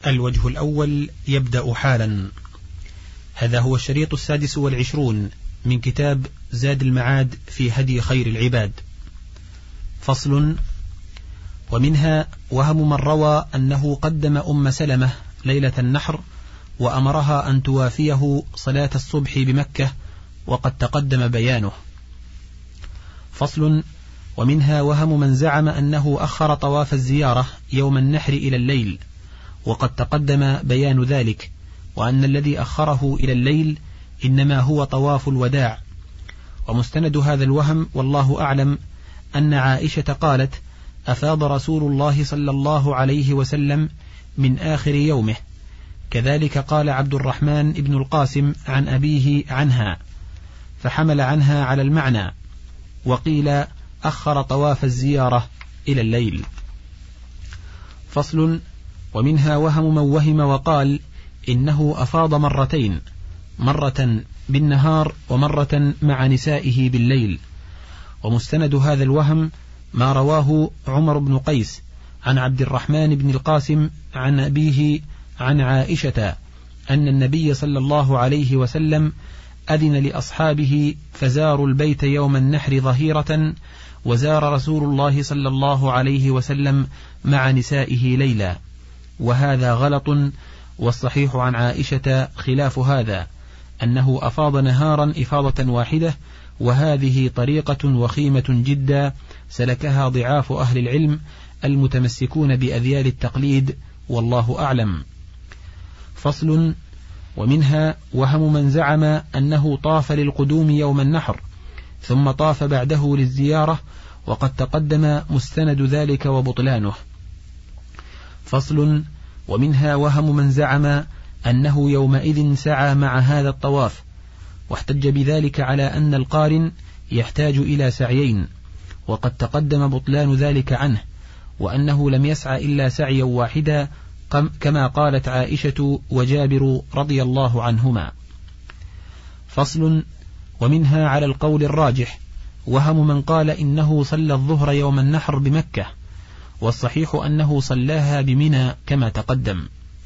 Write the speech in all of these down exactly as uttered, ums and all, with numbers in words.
الوجه الأول يبدأ حالا. هذا هو الشريط السادس والعشرون من كتاب زاد المعاد في هدي خير العباد. فصل. ومنها وهم من روى أنه قدم أم سلمة ليلة النحر وأمرها أن توافيه صلاة الصبح بمكة، وقد تقدم بيانه. فصل. ومنها وهم من زعم أنه أخر طواف الزيارة يوم النحر إلى الليل، وقد تقدم بيان ذلك، وأن الذي أخره إلى الليل إنما هو طواف الوداع. ومستند هذا الوهم والله أعلم أن عائشة قالت: أفاض رسول الله صلى الله عليه وسلم من آخر يومه. كذلك قال عبد الرحمن بن القاسم عن أبيه عنها، فحمل عنها على المعنى، وقيل أخر طواف الزيارة إلى الليل. فصل. ومنها وهم من وهم وقال إنه أفاض مرتين، مرة بالنهار ومرة مع نسائه بالليل. ومستند هذا الوهم ما رواه عمر بن قيس عن عبد الرحمن بن القاسم عن أبيه عن عائشة أن النبي صلى الله عليه وسلم أذن لأصحابه فزاروا البيت يوم النحر ظهيرة، وزار رسول الله صلى الله عليه وسلم مع نسائه ليلا. وهذا غلط، والصحيح عن عائشة خلاف هذا، أنه أفاض نهارا إفاضة واحدة، وهذه طريقة وخيمة جدا سلكها ضعاف أهل العلم المتمسكون بأذيال التقليد، والله أعلم. فصل. ومنها وهم من زعم أنه طاف للقدوم يوم النحر ثم طاف بعده للزيارة، وقد تقدم مستند ذلك وبطلانه. فصل. ومنها وهم من زعم أنه يومئذ سعى مع هذا الطواف، واحتج بذلك على أن القارن يحتاج إلى سعيين، وقد تقدم بطلان ذلك عنه، وأنه لم يسعى إلا سعيا واحدا كما قالت عائشة وجابر رضي الله عنهما. فصل. ومنها على القول الراجح وهم من قال إنه صلى الظهر يوم النحر بمكة، والصحيح أنه صلاها بمنى كما تقدم.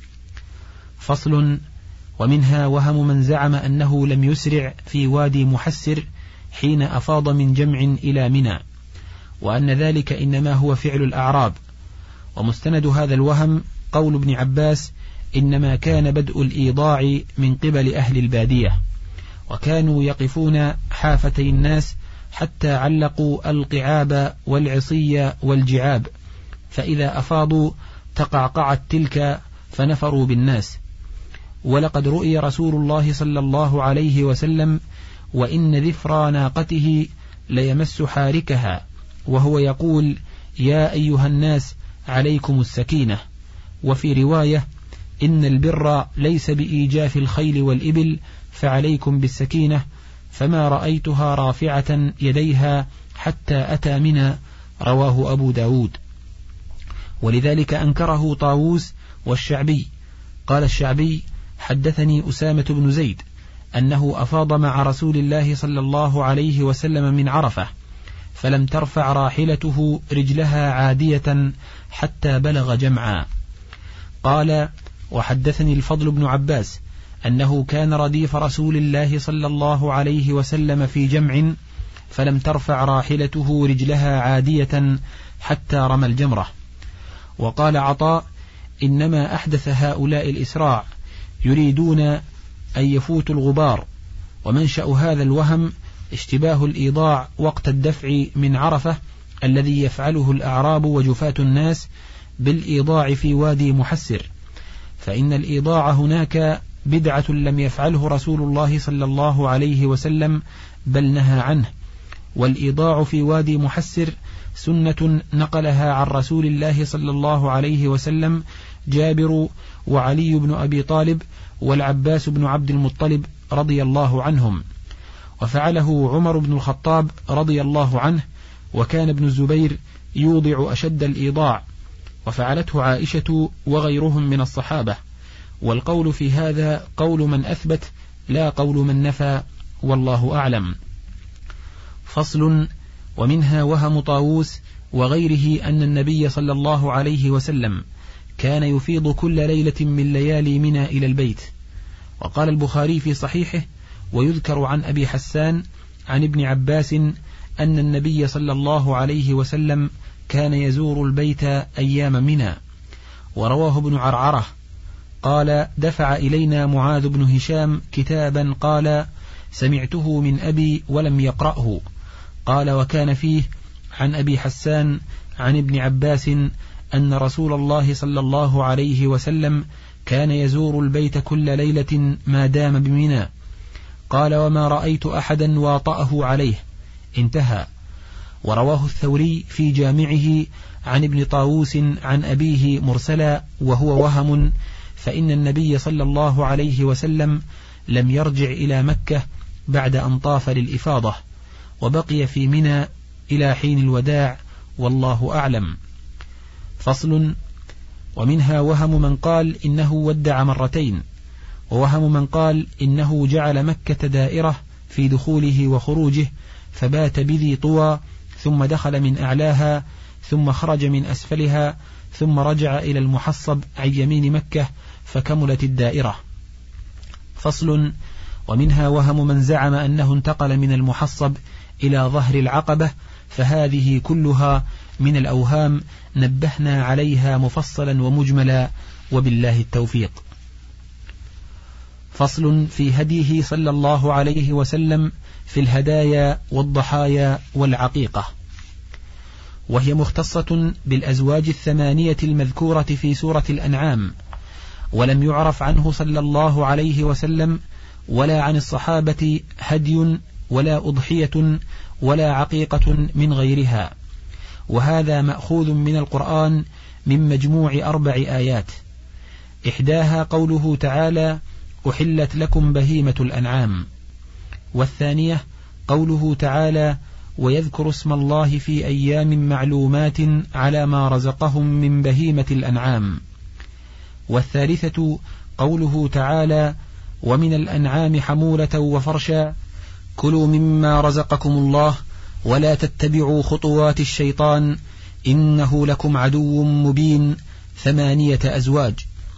فصل. ومنها وهم من زعم أنه لم يسرع في وادي محسر حين أفاض من جمع إلى منى، وأن ذلك إنما هو فعل الأعراب. ومستند هذا الوهم قول ابن عباس: إنما كان بدء الإيضاع من قبل أهل البادية، وكانوا يقفون حافتي الناس حتى علقوا القعاب والعصي والجعاب، فإذا أفاضوا تقعقعت تلك فنفروا بالناس. ولقد رؤي رسول الله صلى الله عليه وسلم وإن ذفر ناقته ليمس حاركها، وهو يقول: يا أيها الناس عليكم السكينة. وفي رواية: إن البر ليس بإيجاف الخيل والإبل، فعليكم بالسكينة. فما رأيتها رافعة يديها حتى أتى منى، رواه أبو داود. ولذلك أنكره طاووس والشعبي. قال الشعبي: حدثني أسامة بن زيد أنه أفاض مع رسول الله صلى الله عليه وسلم من عرفة، فلم ترفع راحلته رجلها عادية حتى بلغ جمعا. قال: وحدثني الفضل بن عباس أنه كان رديف رسول الله صلى الله عليه وسلم في جمع، فلم ترفع راحلته رجلها عادية حتى رمى الجمرة. وقال عطاء: إنما أحدث هؤلاء الإسراع يريدون أن يفوتوا الغبار. ومنشأ هذا الوهم اشتباه الإيضاع وقت الدفع من عرفة الذي يفعله الأعراب وجفاة الناس بالإيضاع في وادي محسر، فإن الإيضاع هناك بدعة لم يفعله رسول الله صلى الله عليه وسلم، بل نهى عنه. والإيضاع في وادي محسر سنة نقلها عن رسول الله صلى الله عليه وسلم جابر وعلي بن أبي طالب والعباس بن عبد المطلب رضي الله عنهم، وفعله عمر بن الخطاب رضي الله عنه، وكان ابن الزبير يوضع أشد الإيضاع، وفعلته عائشة وغيرهم من الصحابة. والقول في هذا قول من أثبت لا قول من نفى، والله أعلم. فصل. ومنها وهم طاووس وغيره أن النبي صلى الله عليه وسلم كان يفيض كل ليلة من ليالي منى إلى البيت. وقال البخاري في صحيحه: ويذكر عن أبي حسان عن ابن عباس أن النبي صلى الله عليه وسلم كان يزور البيت أيام منى. ورواه ابن عرعرة قال: دفع إلينا معاذ بن هشام كتابا قال: سمعته من أبي ولم يقرأه. قال: وكان فيه عن أبي حسان عن ابن عباس أن رسول الله صلى الله عليه وسلم كان يزور البيت كل ليلة ما دام بمنى. قال: وما رأيت أحدا واطأه عليه. انتهى. ورواه الثوري في جامعه عن ابن طاووس عن أبيه مرسلا وهو وهم، فإن النبي صلى الله عليه وسلم لم يرجع إلى مكة بعد أن طاف للإفاضة، وبقي في منى إلى حين الوداع، والله أعلم. فصل. ومنها وهم من قال إنه ودع مرتين، ووهم من قال إنه جعل مكة دائرة في دخوله وخروجه، فبات بذي طوى ثم دخل من أعلاها ثم خرج من أسفلها ثم رجع إلى المحصب عن يمين مكة فكملت الدائرة. فصل. ومنها وهم من زعم أنه انتقل من المحصب إلى ظهر العقبة، فهذه كلها من الأوهام نبهنا عليها مفصلا ومجملا، وبالله التوفيق. فصل في هديه صلى الله عليه وسلم في الهدايا والضحايا والعقيقة، وهي مختصة بالأزواج الثمانية المذكورة في سورة الأنعام، ولم يعرف عنه صلى الله عليه وسلم ولا عن الصحابة هدي ولا أضحية ولا عقيقة من غيرها. وهذا مأخوذ من القرآن من مجموع أربع آيات، إحداها قوله تعالى: أحلت لكم بهيمة الأنعام، والثانية قوله تعالى: ويذكر اسم الله في أيام معلومات على ما رزقهم من بهيمة الأنعام، والثالثة قوله تعالى: ومن الأنعام حمولة وفرشا كلوا مما رزقكم الله ولا تتبعوا خطوات الشيطان إنه لكم عدو مبين، ثمانية أزواج.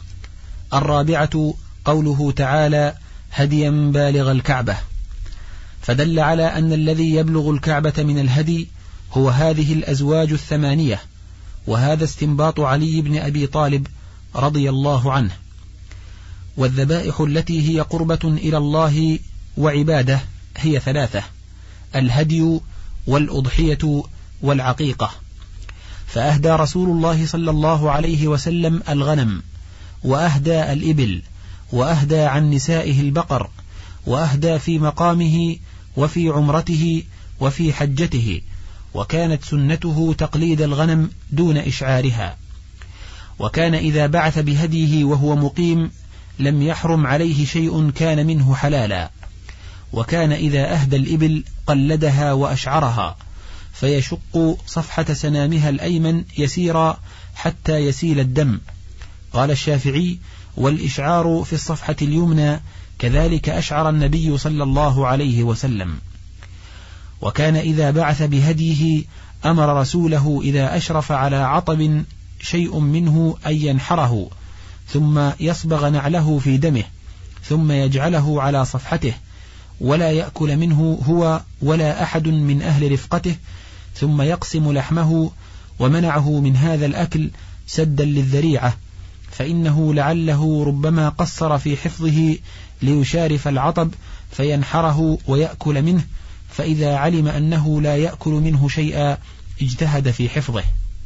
الرابعة قوله تعالى: هديا بالغ الكعبة، فدل على أن الذي يبلغ الكعبة من الهدي هو هذه الأزواج الثمانية، وهذا استنباط علي بن أبي طالب رضي الله عنه. والذبائح التي هي قربة إلى الله وعباده هي ثلاثة: الهدي والأضحية والعقيقة. فأهدى رسول الله صلى الله عليه وسلم الغنم، وأهدى الإبل، وأهدى عن نسائه البقر، وأهدى في مقامه وفي عمرته وفي حجته، وكانت سنته تقليد الغنم دون إشعارها. وكان إذا بعث بهديه وهو مقيم لم يحرم عليه شيء كان منه حلالا. وكان إذا أهدى الإبل قلدها وأشعرها، فيشق صفحة سنامها الأيمن يسيرا حتى يسيل الدم. قال الشافعي: والإشعار في الصفحة اليمنى، كذلك أشعر النبي صلى الله عليه وسلم. وكان إذا بعث بهديه أمر رسوله إذا أشرف على عطب شيء منه أن ينحره، ثم يصبغ نعله في دمه، ثم يجعله على صفحته، ولا يأكل منه هو ولا أحد من أهل رفقته، ثم يقسم لحمه، ومنعه من هذا الأكل سدا للذريعة، فإنه لعله ربما قصر في حفظه ليشارف العطب فينحره ويأكل منه، فإذا علم أنه لا يأكل منه شيئا اجتهد في حفظه.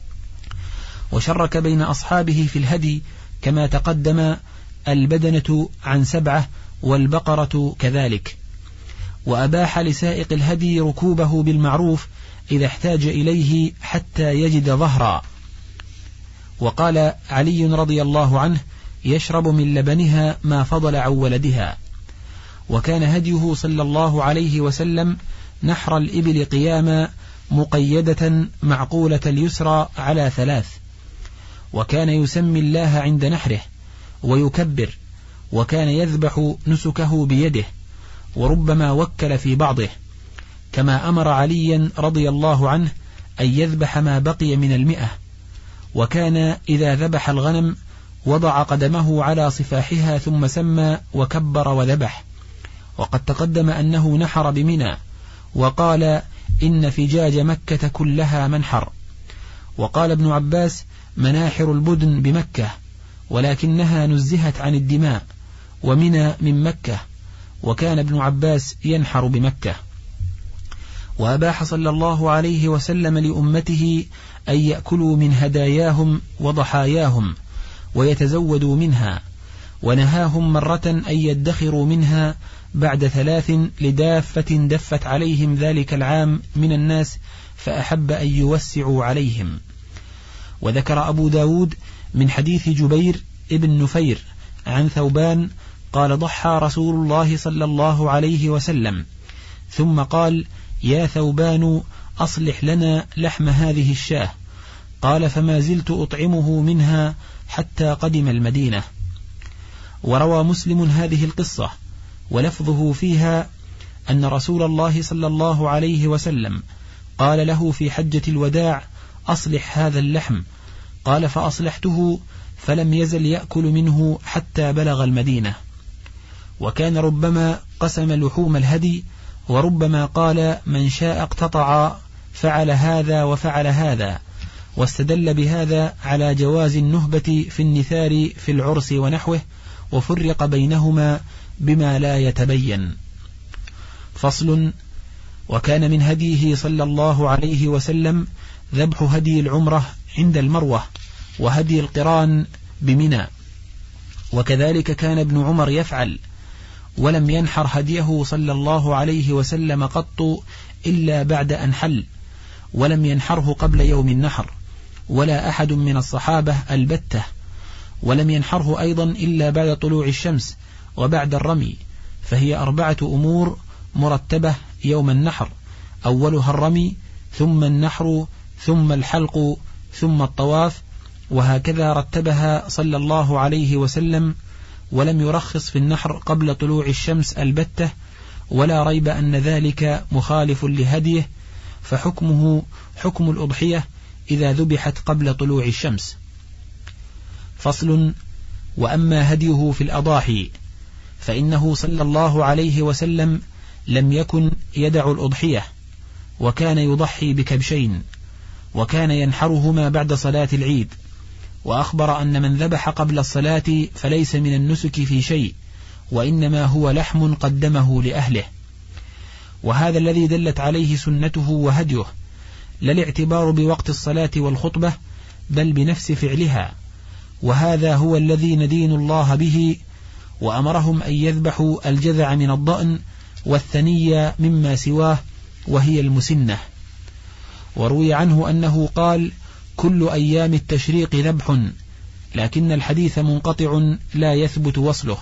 وشرك بين أصحابه في الهدي كما تقدم، البدنة عن سبعة والبقرة كذلك. وأباح لسائق الهدي ركوبه بالمعروف إذا احتاج إليه حتى يجد ظهرا. وقال علي رضي الله عنه: يشرب من لبنها ما فضل عن ولدها. وكان هديه صلى الله عليه وسلم نحر الإبل قياما مقيدة معقولة اليسرى على ثلاث، وكان يسمي الله عند نحره ويكبر، وكان يذبح نسكه بيده، وربما وكل في بعضه، كما أمر عليا رضي الله عنه أن يذبح ما بقي من المئة. وكان إذا ذبح الغنم وضع قدمه على صفاحها ثم سمى وكبر وذبح. وقد تقدم أنه نحر بمنى، وقال إن فجاج مكة كلها منحر. وقال ابن عباس مناحر البدن بمكة، ولكنها نزهت عن الدماء، ومنى من مكة، وكان ابن عباس ينحر بمكة. وأباح صلى الله عليه وسلم لأمته أن يأكلوا من هداياهم وضحاياهم ويتزودوا منها، ونهاهم مرة أن يدخروا منها بعد ثلاث لدافة دفت عليهم ذلك العام من الناس، فأحب أن يوسعوا عليهم. وذكر أبو داود من حديث جبير ابن نفير عن ثوبان قال ضحى رسول الله صلى الله عليه وسلم، ثم قال يا ثوبان أصلح لنا لحم هذه الشاة، قال فما زلت أطعمه منها حتى قدم المدينة. وروى مسلم هذه القصة ولفظه فيها أن رسول الله صلى الله عليه وسلم قال له في حجة الوداع أصلح هذا اللحم، قال فأصلحته فلم يزل يأكل منه حتى بلغ المدينة. وكان ربما قسم لحوم الهدي، وربما قال من شاء اقتطع فعل هذا وفعل هذا، واستدل بهذا على جواز النهبة في النثار في العرس ونحوه، وفرق بينهما بما لا يتبين. فصل. وكان من هديه صلى الله عليه وسلم ذبح هدي العمرة عند المروة، وهدي القران بمنى، وكذلك كان ابن عمر يفعل، ولم ينحر هديه صلى الله عليه وسلم قط إلا بعد أن حل، ولم ينحره قبل يوم النحر، ولا أحد من الصحابة البتة، ولم ينحره أيضا إلا بعد طلوع الشمس وبعد الرمي، فهي أربعة أمور مرتبة يوم النحر، أولها الرمي، ثم النحر، ثم الحلق، ثم الطواف، وهكذا رتبها صلى الله عليه وسلم، ولم يرخص في النحر قبل طلوع الشمس البتة، ولا ريب أن ذلك مخالف لهديه، فحكمه حكم الأضحية إذا ذبحت قبل طلوع الشمس. فصل. وأما هديه في الأضاحي فإنه صلى الله عليه وسلم لم يكن يدع الأضحية، وكان يضحي بكبشين، وكان ينحرهما بعد صلاة العيد، وأخبر أن من ذبح قبل الصلاة فليس من النسك في شيء، وإنما هو لحم قدمه لأهله. وهذا الذي دلت عليه سنته وهديه، لا الاعتبار بوقت الصلاة والخطبة، بل بنفس فعلها، وهذا هو الذي ندين الله به. وأمرهم أن يذبحوا الجذع من الضأن والثنية مما سواه، وهي المسنة. وروي عنه أنه قال كل أيام التشريق ذبح، لكن الحديث منقطع لا يثبت وصله.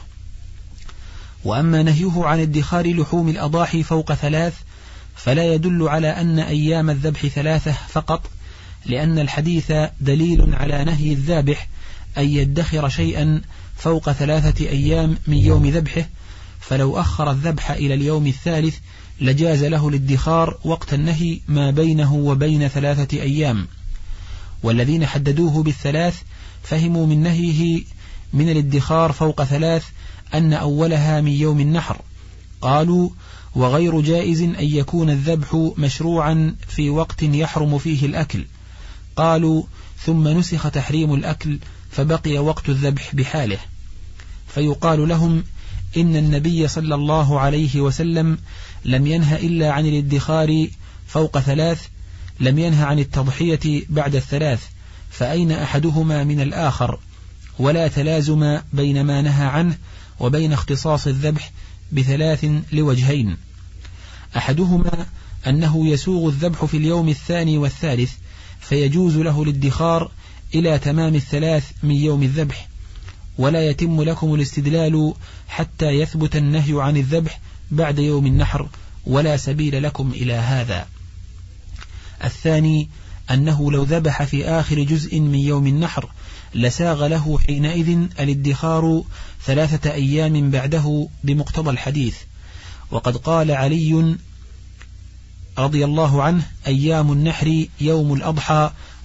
وأما نهيه عن ادخار لحوم الأضاحي فوق ثلاث فلا يدل على أن أيام الذبح ثلاثة فقط، لأن الحديث دليل على نهي الذابح أن يدخر شيئا فوق ثلاثة أيام من يوم ذبحه، فلو أخر الذبح إلى اليوم الثالث لجاز له الادخار وقت النهي ما بينه وبين ثلاثة أيام. والذين حددوه بالثلاث فهموا من نهيه من الادخار فوق ثلاث أن أولها من يوم النحر. قالوا وغير جائز أن يكون الذبح مشروعا في وقت يحرم فيه الأكل. قالوا ثم نسخ تحريم الأكل فبقي وقت الذبح بحاله، فيقال لهم إن النبي صلى الله عليه وسلم لم ينه إلا عن الادخار فوق ثلاث، لم ينه عن التضحية بعد الثلاث، فأين أحدهما من الآخر؟ ولا تلازم بين ما نهى عنه وبين اختصاص الذبح بثلاث لوجهين: أحدهما أنه يسوغ الذبح في اليوم الثاني والثالث، فيجوز له الادخار إلى تمام الثلاث من يوم الذبح، ولا يتم لكم الاستدلال حتى يثبت النهي عن الذبح بعد يوم النحر، ولا سبيل لكم إلى هذا. الثاني أنه لو ذبح في آخر جزء من يوم النحر لساغ له حينئذ الادخار ثلاثة أيام بعده بمقتضى الحديث. وقد قال علي رضي الله عنه: أيام النحر يوم الأضحى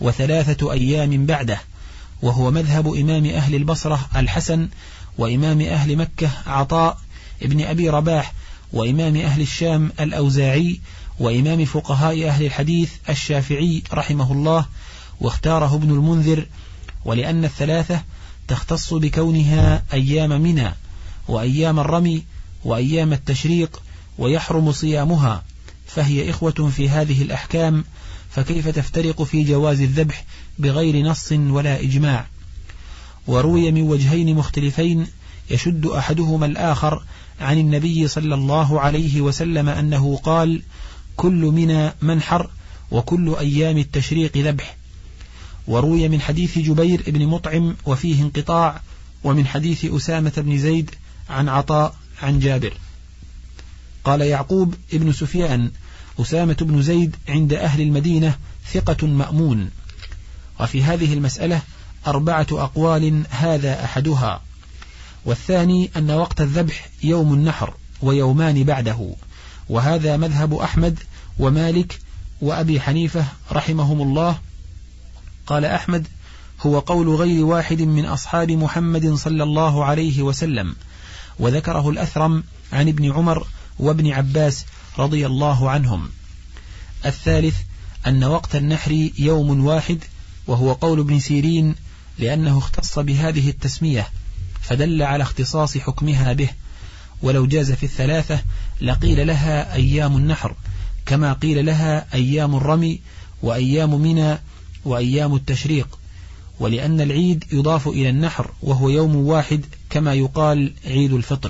وثلاثة أيام بعده، وهو مذهب إمام أهل البصرة الحسن، وإمام أهل مكة عطاء ابن أبي رباح، وإمام أهل الشام الأوزاعي، وإمام فقهاء أهل الحديث الشافعي رحمه الله، واختاره ابن المنذر. ولأن الثلاثة تختص بكونها أيام منى وأيام الرمي وأيام التشريق، ويحرم صيامها، فهي إخوة في هذه الأحكام، فكيف تفترق في جواز الذبح بغير نص ولا إجماع؟ وروي من وجهين مختلفين يشد أحدهما الآخر عن النبي صلى الله عليه وسلم أنه قال: كل منى منحر، وكل أيام التشريق ذبح. وروي من حديث جبير بن مطعم وفيه انقطاع، ومن حديث أسامة بن زيد عن عطاء عن جابر. قال يعقوب ابن سفيان: أسامة بن زيد عند أهل المدينة ثقة مأمون. وفي هذه المسألة أربعة أقوال، هذا أحدها. والثاني أن وقت الذبح يوم النحر ويومان بعده، وهذا مذهب أحمد ومالك وأبي حنيفة رحمهم الله. قال أحمد: هو قول غير واحد من أصحاب محمد صلى الله عليه وسلم، وذكره الأثرم عن ابن عمر وابن عباس رضي الله عنهم. الثالث أن وقت النحر يوم واحد، وهو قول ابن سيرين، لأنه اختص بهذه التسمية فدل على اختصاص حكمها به، ولو جاز في الثلاثة لقيل لها أيام النحر، كما قيل لها أيام الرمي وأيام منى وأيام التشريق، ولأن العيد يضاف إلى النحر وهو يوم واحد، كما يقال عيد الفطر.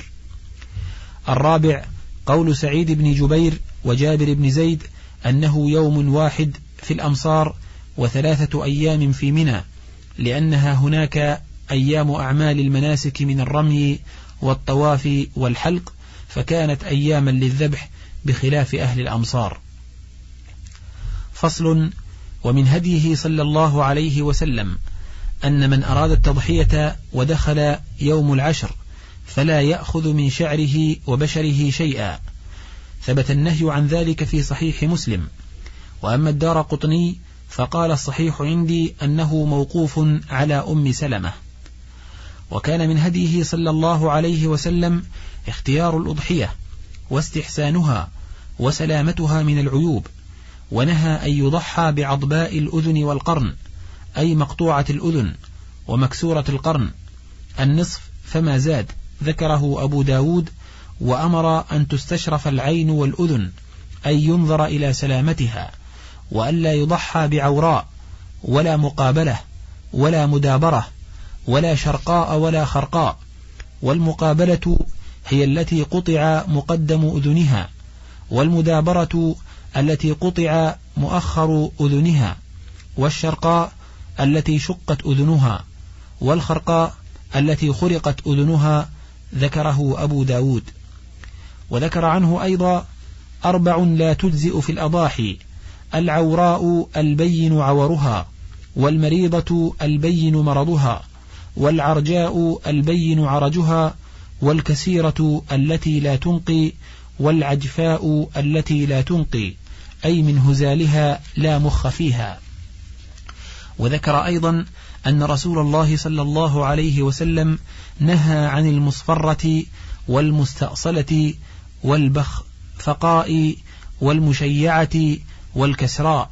الرابع قول سعيد بن جبير وجابر بن زيد أنه يوم واحد في الأمصار وثلاثة أيام في منى، لأنها هناك أيام أعمال المناسك من الرمي والطواف والحلق، فكانت أياما للذبح بخلاف أهل الأمصار. فصل. ومن هديه صلى الله عليه وسلم أن من أراد التضحية ودخل يوم العشر فلا يأخذ من شعره وبشره شيئا، ثبت النهي عن ذلك في صحيح مسلم. وأما الدارقطني فقال: الصحيح عندي أنه موقوف على أم سلمة. وكان من هديه صلى الله عليه وسلم اختيار الأضحية واستحسانها وسلامتها من العيوب، ونهى أن يضحى بعضباء الأذن والقرن، أي مقطوعة الأذن ومكسورة القرن، النصف فما زاد، ذكره أبو داود. وأمر أن تستشرف العين والأذن، أي ينظر إلى سلامتها، وألا يضحى بعوراء ولا مقابلة ولا مدابرة ولا شرقاء ولا خرقاء. والمقابلة هي التي قطع مقدم أذنها، والمدابرة التي قطع مؤخر أذنها، والشرقاء التي شقت أذنها، والخرقاء التي خرقت أذنها، ذكره أبو داود. وذكر عنه أيضا: أربع لا تجزئ في الأضاحي: العوراء البين عورها، والمريضة البين مرضها، والعرجاء البين عرجها، والكسيرة التي لا تنقي، والعجفاء التي لا تنقي، أي من هزالها لا مخ فيها. وذكر أيضا أن رسول الله صلى الله عليه وسلم نهى عن المصفرة والمستأصلة والبخفقاء والمشيعة والكسراء.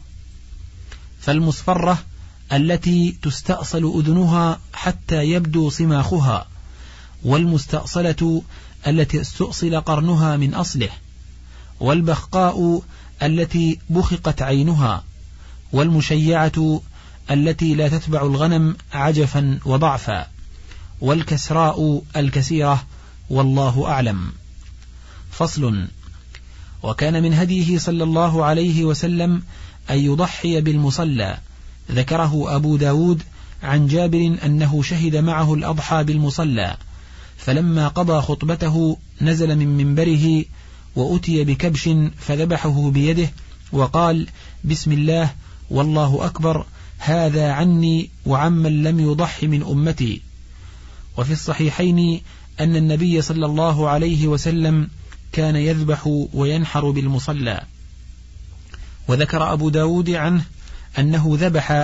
فالمصفرة التي تستأصل أذنها حتى يبدو صماخها، والمستأصلة التي استؤصل قرنها من أصله، والبخقاء التي بخقت عينها، والمشيعة التي لا تتبع الغنم عجفا وضعفا، والكسراء الكسيرة، والله أعلم. فصل. وكان من هديه صلى الله عليه وسلم أن يضحي بالمصلى، ذكره أبو داود عن جابر أنه شهد معه الأضحى بالمصلى، فلما قضى خطبته نزل من منبره وأتي بكبش فذبحه بيده وقال: بسم الله والله أكبر، هذا عني وعمن لم يضح من أمتي. وفي الصحيحين أن النبي صلى الله عليه وسلم كان يذبح وينحر بالمصلى. وذكر أبو داود عنه أنه ذبح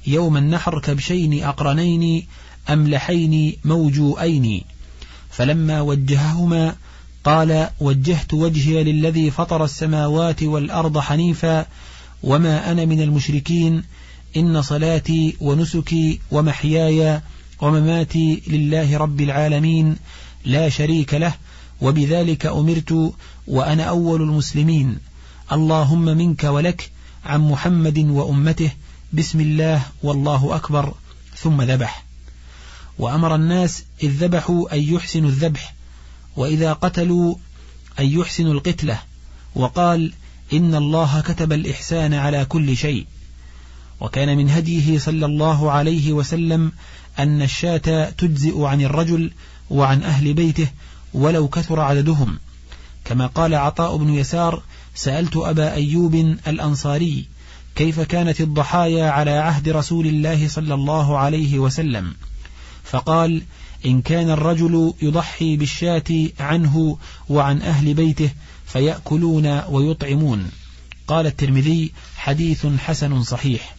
يوم النحر كبشين أقرنين أملحين موجوئين، فلما وجههما قال: وجهت وجهي للذي فطر السماوات والأرض حنيفا وما أنا من المشركين، إن صلاتي ونسكي ومحياي ومماتي لله رب العالمين لا شريك له، وبذلك أمرت وأنا أول المسلمين، اللهم منك ولك، عن محمد وأمته، بسم الله والله أكبر، ثم ذبح. وأمر الناس إذ ذبحوا أن يحسنوا الذبح، وإذا قتلوا أن يحسنوا القتلة، وقال: إن الله كتب الإحسان على كل شيء. وكان من هديه صلى الله عليه وسلم أن الشاة تجزئ عن الرجل وعن أهل بيته ولو كثر عددهم، كما قال عطاء بن يسار: سألت أبا أيوب الأنصاري كيف كانت الضحايا على عهد رسول الله صلى الله عليه وسلم، فقال: إن كان الرجل يضحي بالشاة عنه وعن أهل بيته فيأكلون ويطعمون. قال الترمذي: حديث حسن صحيح.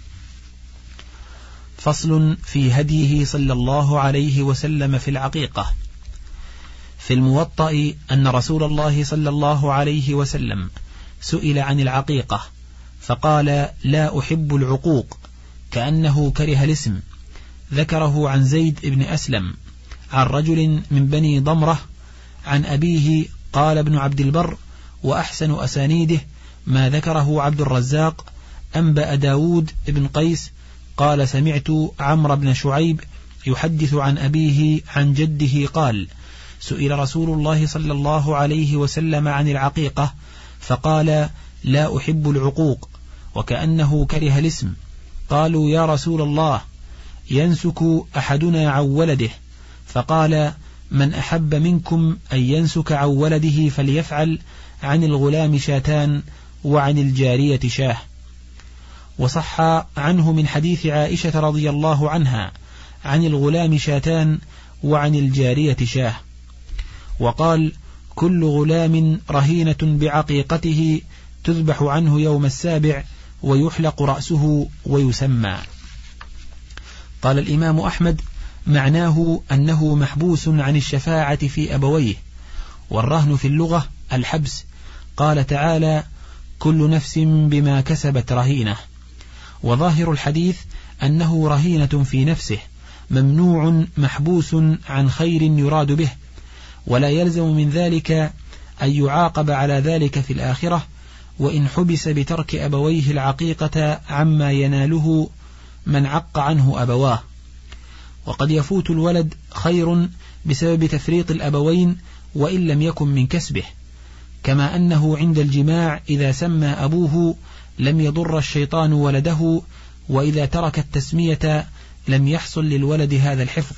فصل في هديه صلى الله عليه وسلم في العقيقة. في الموطأ أن رسول الله صلى الله عليه وسلم سئل عن العقيقة فقال: لا أحب العقوق، كأنه كره الاسم. ذكره عن زيد بن أسلم عن رجل من بني ضمرة عن أبيه. قال ابن عبد البر: وأحسن أسانيده ما ذكره عبد الرزاق. أنبأ داود بن قيس قال: سمعت عمرو بن شعيب يحدث عن أبيه عن جده قال: سئل رسول الله صلى الله عليه وسلم عن العقيقة فقال: لا أحب العقوق، وكأنه كره الاسم. قالوا: يا رسول الله، ينسك أحدنا عن ولده؟ فقال: من أحب منكم أن ينسك عن ولده فليفعل، عن الغلام شاتان وعن الجارية شاه. وصح عنه من حديث عائشة رضي الله عنها عن الغلام شاتان وعن الجارية شاه. وقال: كل غلام رهينة بعقيقته تذبح عنه يوم السابع ويحلق رأسه ويسمى. قال الإمام أحمد: معناه أنه محبوس عن الشفاعة في أبويه، والرهن في اللغة الحبس. قال تعالى: كل نفس بما كسبت رهينة. وظاهر الحديث أنه رهينة في نفسه، ممنوع محبوس عن خير يراد به، ولا يلزم من ذلك أن يعاقب على ذلك في الآخرة، وإن حبس بترك أبويه العقيقة عما يناله من عق عنه أبواه. وقد يفوت الولد خير بسبب تفريط الأبوين وإن لم يكن من كسبه، كما أنه عند الجماع إذا سمى أبوه لم يضر الشيطان ولده، وإذا ترك التسمية لم يحصل للولد هذا الحفظ.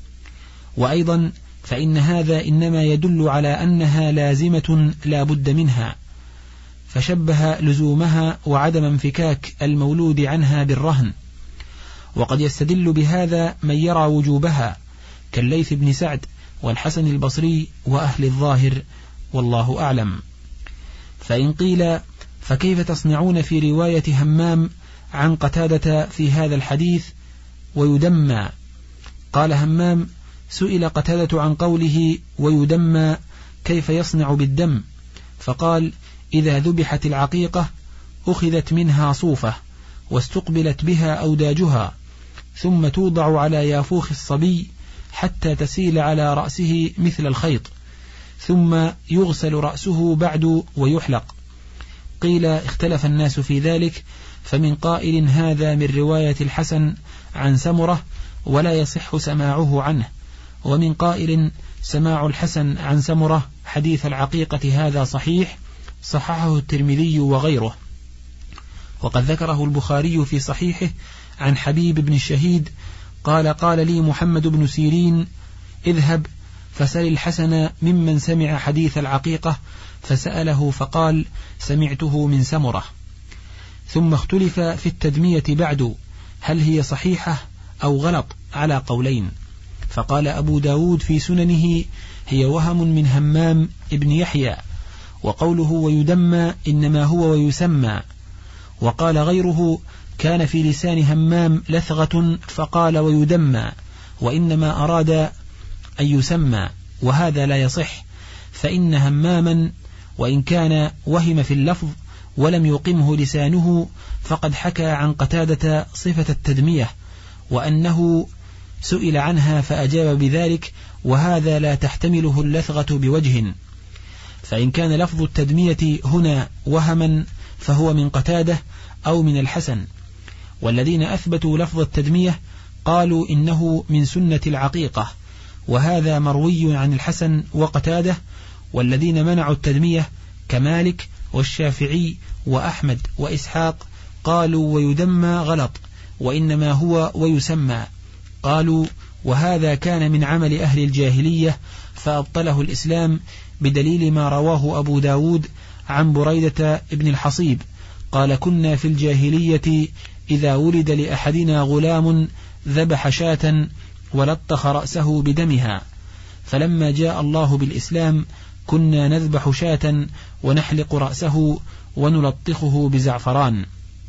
وأيضا فإن هذا إنما يدل على أنها لازمة لا بد منها، فشبه لزومها وعدم انفكاك المولود عنها بالرهن. وقد يستدل بهذا من يرى وجوبها كالليث بن سعد والحسن البصري وأهل الظاهر، والله أعلم. فإن قيل: فكيف تصنعون في رواية همام عن قتادة في هذا الحديث ويدمى؟ قال همام: سئل قتادة عن قوله ويدمى كيف يصنع بالدم، فقال: إذا ذبحت العقيقة أخذت منها صوفة واستقبلت بها أوداجها، ثم توضع على يافوخ الصبي حتى تسيل على رأسه مثل الخيط، ثم يغسل رأسه بعد ويحلق. قيل: اختلف الناس في ذلك، فمن قائل هذا من رواية الحسن عن سمرة ولا يصح سماعه عنه، ومن قائل سماع الحسن عن سمرة حديث العقيقة هذا صحيح، صححه الترمذي وغيره. وقد ذكره البخاري في صحيحه عن حبيب بن الشهيد قال: قال لي محمد بن سيرين: اذهب فسل الحسن ممن سمع حديث العقيقة، فسأله فقال: سمعته من سمرة. ثم اختلف في التدمية بعد، هل هي صحيحة أو غلط، على قولين. فقال أبو داود في سننه: هي وهم من همام ابن يحيى، وقوله ويدمى إنما هو ويسمى. وقال غيره: كان في لسان همام لثغة فقال ويدمى، وإنما أراد أن يسمى، وهذا لا يصح، فإن هماما وإن كان وهم في اللفظ ولم يقمه لسانه فقد حكى عن قتادة صفة التدمية وأنه سئل عنها فأجاب بذلك، وهذا لا تحتمله اللثغة بوجه. فإن كان لفظ التدمية هنا وهما فهو من قتادة أو من الحسن. والذين أثبتوا لفظ التدمية قالوا إنه من سنة العقيقة، وهذا مروي عن الحسن وقتادة. والذين منعوا التدمية كمالك والشافعي وأحمد وإسحاق قالوا ويدمى غلط، وإنما هو ويسمى. قالوا وهذا كان من عمل أهل الجاهلية فأبطله الإسلام بدليل ما رواه أبو داود عن بريدة ابن الحصيب قال كنا في الجاهلية إذا ولد لأحدنا غلام ذبح شاة ولطخ رأسه بدمها، فلما جاء الله بالإسلام كنا نذبح شاة ونحلق رأسه ونلطخه بزعفران.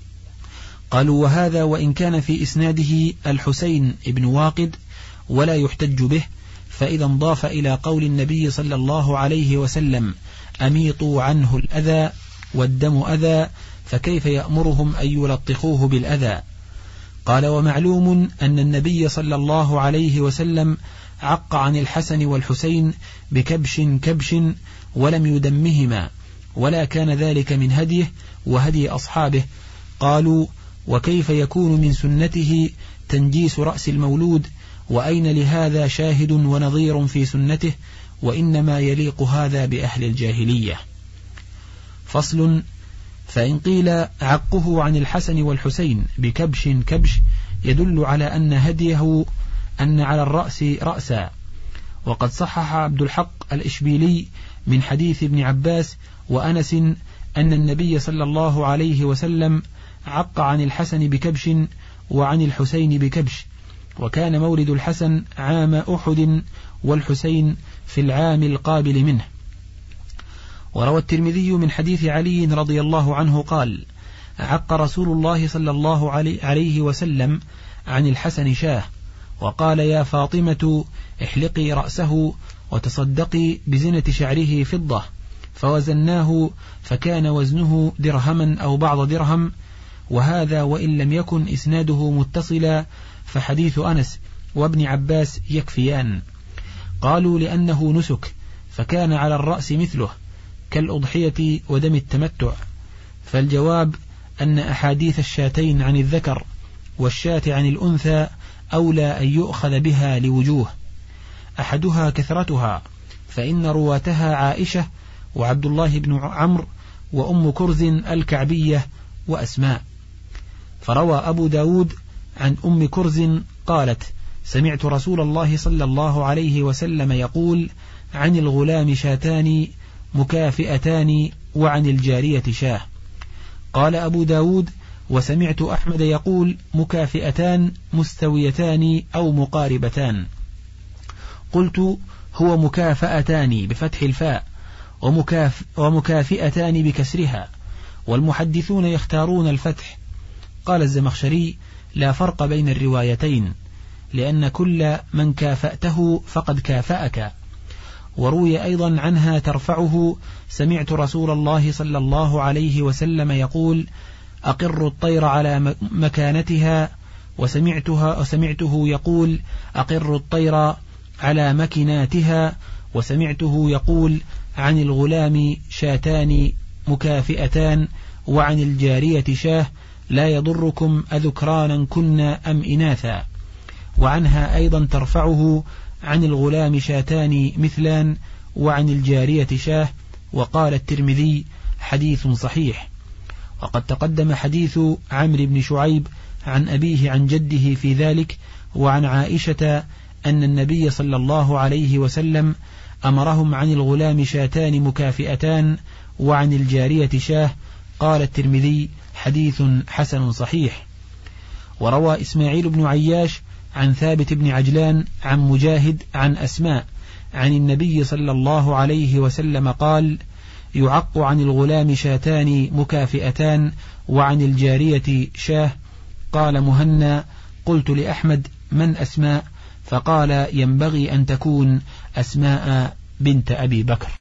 قالوا وهذا وإن كان في إسناده الحسين ابن واقد ولا يحتج به، فإذا انضاف إلى قول النبي صلى الله عليه وسلم أميطوا عنه الأذى والدم أذى، فكيف يأمرهم أن يلطخوه بالأذى؟ قال ومعلوم أن النبي صلى الله عليه وسلم عق عن الحسن والحسين بكبش كبش ولم يدمهما، ولا كان ذلك من هديه وهدي أصحابه. قالوا وكيف يكون من سنته تنجيس رأس المولود، وأين لهذا شاهد ونظير في سنته، وإنما يليق هذا بأهل الجاهلية. فصل. فإن قيل عقه عن الحسن والحسين بكبش كبش يدل على أن هديه أن على الرأس رأسا. وقد صحح عبد الحق الإشبيلي من حديث ابن عباس وأنس أن النبي صلى الله عليه وسلم عق عن الحسن بكبش وعن الحسين بكبش، وكان مولد الحسن عام أحد والحسين في العام القابل منه. وروى الترمذي من حديث علي رضي الله عنه قال عق رسول الله صلى الله عليه وسلم عن الحسن شاه، وقال يا فاطمة احلقي رأسه وتصدقي بزنة شعره فضة، فوزناه فكان وزنه درهما أو بعض درهم. وهذا وإن لم يكن إسناده متصلا فحديث أنس وابن عباس يكفيان. قالوا لأنه نسك فكان على الرأس مثله كالأضحية ودم التمتع. فالجواب أن أحاديث الشاتين عن الذكر والشاة عن الأنثى أولى أن يؤخذ بها لوجوه، أحدها كثرتها، فإن رواتها عائشة وعبد الله بن عمرو وأم كرز الكعبية وأسماء. فروى أبو داود عن أم كرز قالت سمعت رسول الله صلى الله عليه وسلم يقول عن الغلام شاتان مكافئتان وعن الجارية شاه. قال أبو داود وسمعت أحمد يقول مكافئتان مستويتان أو مقاربتان. قلت هو مكافأتان بفتح الفاء ومكاف ومكافئتان بكسرها، والمحدثون يختارون الفتح. قال الزمخشري لا فرق بين الروايتين، لأن كل من كافأته فقد كافأك. وروي أيضا عنها ترفعه سمعت رسول الله صلى الله عليه وسلم يقول أقر الطير على مكانتها، وسمعتها وسمعته يقول أقر الطير على مكناتها، وسمعته يقول عن الغلام شاتان مكافئتان وعن الجارية شاه لا يضركم أذكرانا كنا أم إناثا. وعنها أيضا ترفعه عن الغلام شاتان مثلان وعن الجارية شاه. وقال الترمذي حديث صحيح. وقد تقدم حديث عمرو بن شعيب عن أبيه عن جده في ذلك، وعن عائشة أن النبي صلى الله عليه وسلم أمرهم عن الغلام شاتان مكافئتان وعن الجارية شاه. قال الترمذي حديث حسن صحيح. وروى إسماعيل بن عياش عن ثابت بن عجلان عن مجاهد عن أسماء عن النبي صلى الله عليه وسلم قال يعق عن الغلام شاتان مكافئتان وعن الجارية شاه. قال مهنا: قلت لأحمد: من أسماء؟ فقال: ينبغي أن تكون أسماء بنت أبي بكر.